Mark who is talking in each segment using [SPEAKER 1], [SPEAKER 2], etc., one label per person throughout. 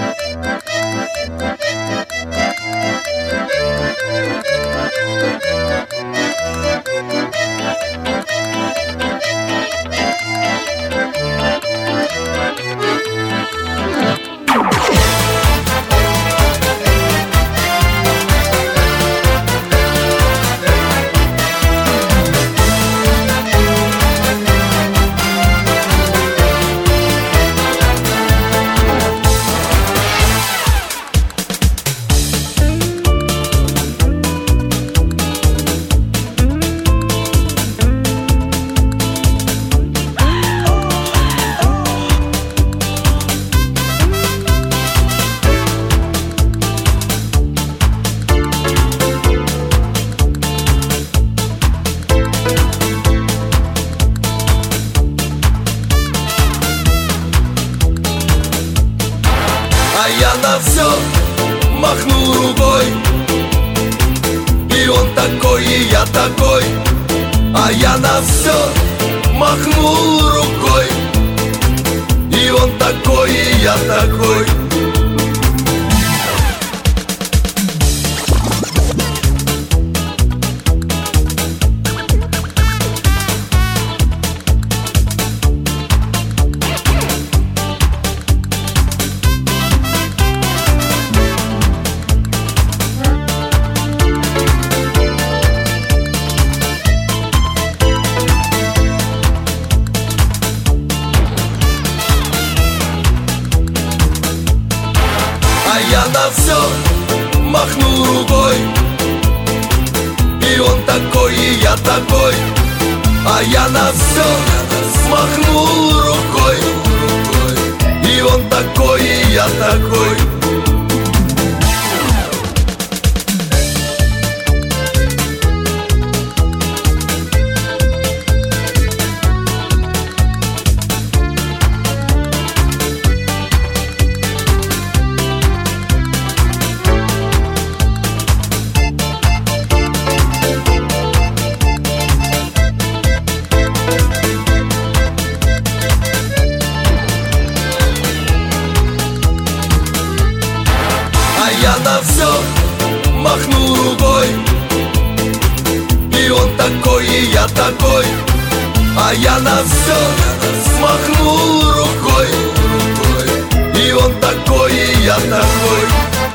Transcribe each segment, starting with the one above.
[SPEAKER 1] А я на все махнул рукой, и он такой, и я такой. А я на все махнул рукой, и он такой, и я такой. А я на все махнул рукой, и он такой, и я такой. А я на все махнул рукой, и он такой, и я такой. А я на все махнул рукой, и он такой, и я такой. А я на все махнул рукой, и он такой, и я такой.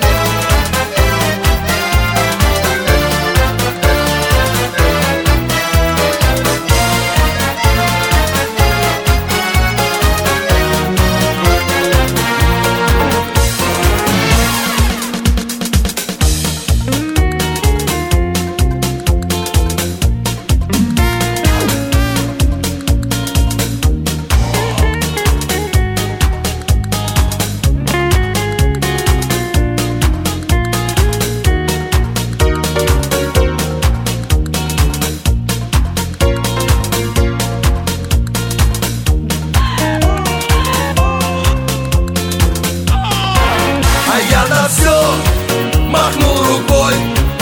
[SPEAKER 1] А я на все махнул рукой,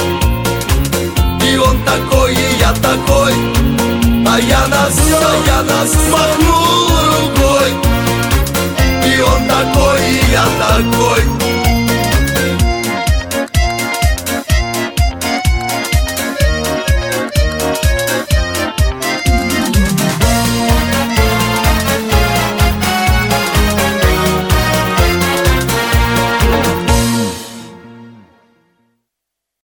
[SPEAKER 1] и он такой, и я такой. А я на все махнул рукой, и он такой, и я такой.